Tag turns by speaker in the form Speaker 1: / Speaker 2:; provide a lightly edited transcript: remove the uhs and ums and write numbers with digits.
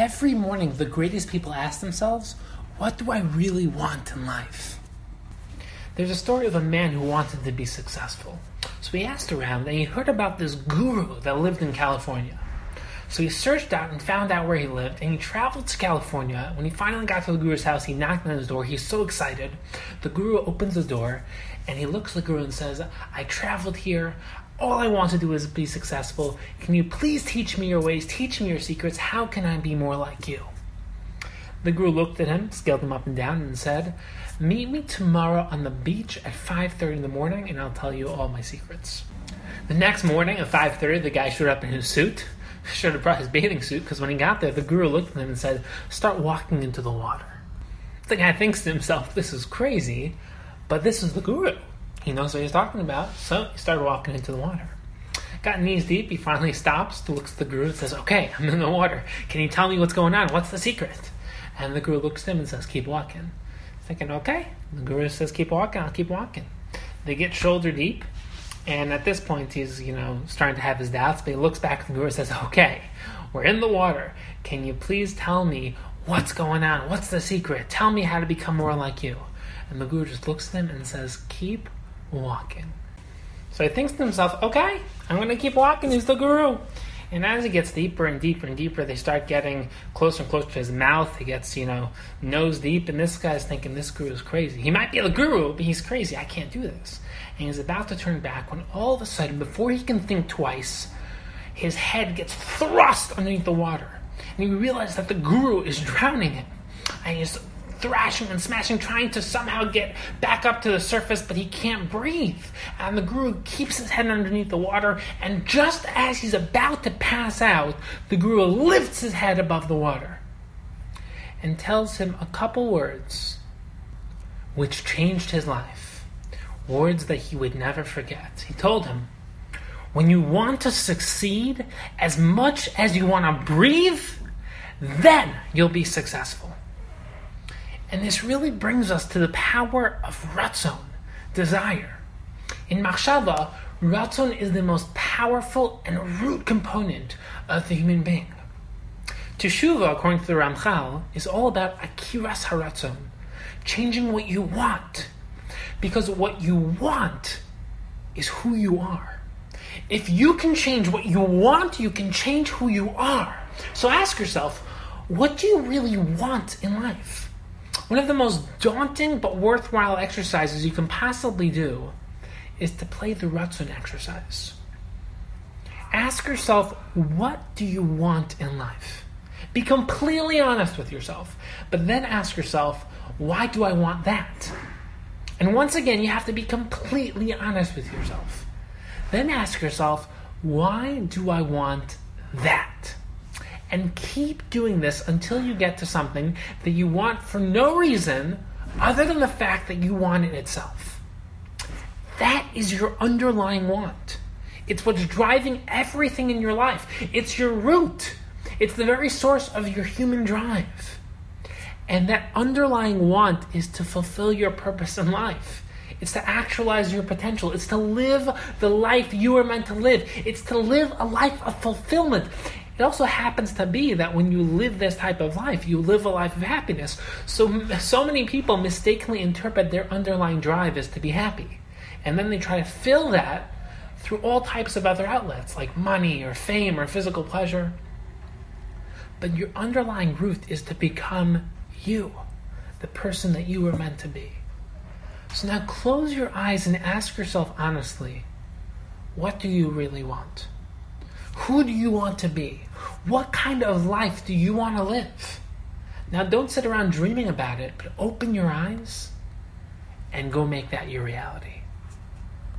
Speaker 1: every morning the greatest people ask themselves, what do I really want in life? There's a story of a man who wanted to be successful. So he asked around and he heard about this guru that lived in California. So he searched out and found out where he lived, and he traveled to California. When he finally got to the guru's house, he knocked on his door. He's so excited. The guru opens the door, and he looks at the guru and says, I traveled here. All I want to do is be successful. Can you please teach me your ways? Teach me your secrets. How can I be more like you? The guru looked at him, scaled him up and down, and said, meet me tomorrow on the beach at 5:30 in the morning, and I'll tell you all my secrets. The next morning at 5:30, the guy showed up in his suit. Should have brought his bathing suit, because when he got there, the guru looked at him and said, start walking into the water. The guy thinks to himself, this is crazy, but this is the guru. He knows what he's talking about, so he started walking into the water. Got knees deep, he finally stops, looks at the guru and says, okay, I'm in the water. Can you tell me what's going on? What's the secret? And the guru looks at him and says, keep walking. Thinking, okay. The guru says, keep walking, I'll keep walking. They get shoulder deep. And at this point, he's, starting to have his doubts, but he looks back at the guru and says, okay, we're in the water. Can you please tell me what's going on? What's the secret? Tell me how to become more like you. And the guru just looks at him and says, keep walking. So he thinks to himself, okay, I'm going to keep walking. He's the guru. And as he gets deeper and deeper and deeper, they start getting closer and closer to his mouth. He gets, nose deep. And this guy's thinking, this guru is crazy. He might be the guru, but he's crazy. I can't do this. And he's about to turn back when all of a sudden, before he can think twice, his head gets thrust underneath the water. And he realizes that the guru is drowning him. And he's thrashing and smashing, trying to somehow get back up to the surface, but he can't breathe. And the guru keeps his head underneath the water, and just as he's about to pass out, the guru lifts his head above the water and tells him a couple words which changed his life. Words that he would never forget. He told him, when you want to succeed as much as you want to breathe, then you'll be successful. And this really brings us to the power of ratzon, desire. In Machshava, ratzon is the most powerful and root component of the human being. Teshuvah, according to the Ramchal, is all about akiras haratzon, changing what you want. Because what you want is who you are. If you can change what you want, you can change who you are. So ask yourself, what do you really want in life? One of the most daunting but worthwhile exercises you can possibly do is to play the ratzon exercise. Ask yourself, what do you want in life? Be completely honest with yourself. But then ask yourself, why do I want that? And once again, you have to be completely honest with yourself. Then ask yourself, why do I want that? And keep doing this until you get to something that you want for no reason other than the fact that you want it itself. That is your underlying want. It's what's driving everything in your life. It's your root. It's the very source of your human drive. And that underlying want is to fulfill your purpose in life. It's to actualize your potential. It's to live the life you are meant to live. It's to live a life of fulfillment. It also happens to be that when you live this type of life, you live a life of happiness. So many people mistakenly interpret their underlying drive as to be happy. And then they try to fill that through all types of other outlets, like money or fame or physical pleasure. But your underlying root is to become you, the person that you were meant to be. So now close your eyes and ask yourself honestly, what do you really want? Who do you want to be? What kind of life do you want to live? Now don't sit around dreaming about it, but open your eyes and go make that your reality.